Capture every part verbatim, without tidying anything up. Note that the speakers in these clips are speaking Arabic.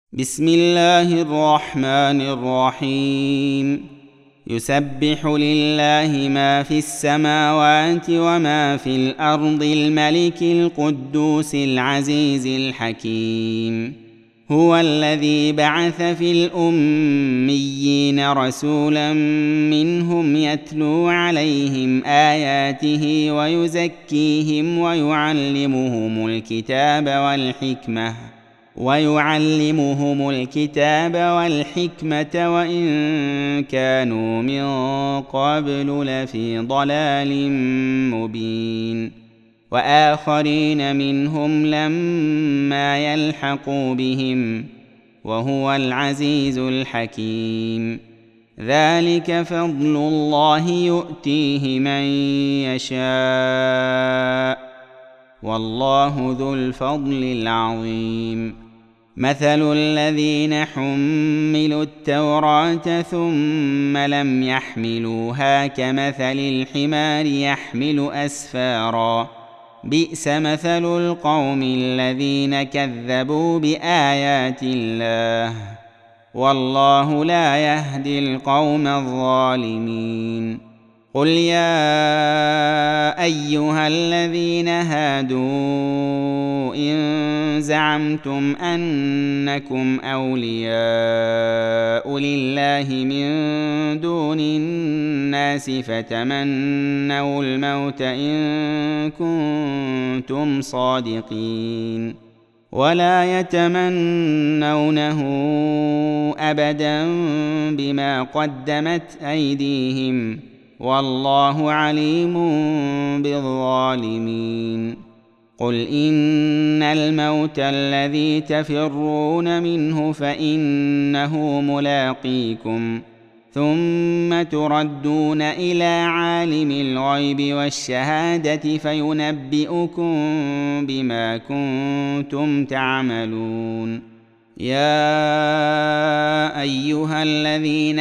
بسم الله الرحمن الرحيم. يسبح لله ما في السماوات وما في الأرض الملك القدوس العزيز الحكيم. هو الذي بعث في الأميين رسولا منهم يتلو عليهم آياته ويزكيهم ويعلمهم الكتاب والحكمة ويعلمهم الكتاب والحكمة وإن كانوا من قبل لفي ضلال مبين. وآخرين منهم لما يلحقوا بهم وهو العزيز الحكيم. ذلك فضل الله يؤتيه من يشاء والله ذو الفضل العظيم. مثل الذين حملوا التوراة ثم لم يحملوها كمثل الحمار يحمل أسفارا بئس مثل القوم الذين كذبوا بآيات الله والله لا يهدي القوم الظالمين. قل يا أيها الذين هادوا إن زعمتم أنكم أولياء لله من دون الناس فتمنوا الموت إن كنتم صادقين ولا يتمنونه أبدا بما قدمت أيديهم والله عليم بالظالمين. قل إن الموت الذي تفرون منه فإنه ملاقيكم ثم تردون إلى عالم الغيب والشهادة فينبئكم بما كنتم تعملون. يا أيها الذين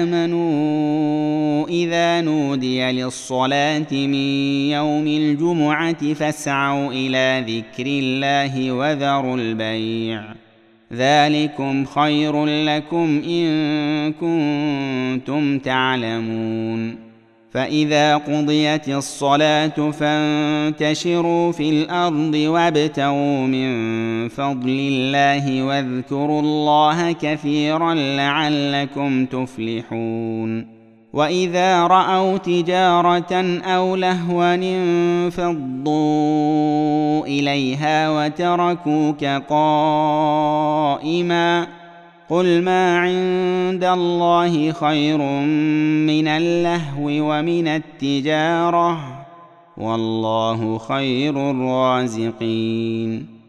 آمنوا إذا نودي للصلاة من يوم الجمعة فاسعوا إلى ذكر الله وذروا البيع ذلكم خير لكم إن كنتم تعلمون. فإذا قضيت الصلاة فانتشروا في الأرض وابتغوا من فضل الله واذكروا الله كثيرا لعلكم تفلحون. وإذا رأوا تجارة أو لهوا انفضوا إليها وتركوك قائما قل ما عند الله خير من اللهو ومن التجارة والله خير الرازقين.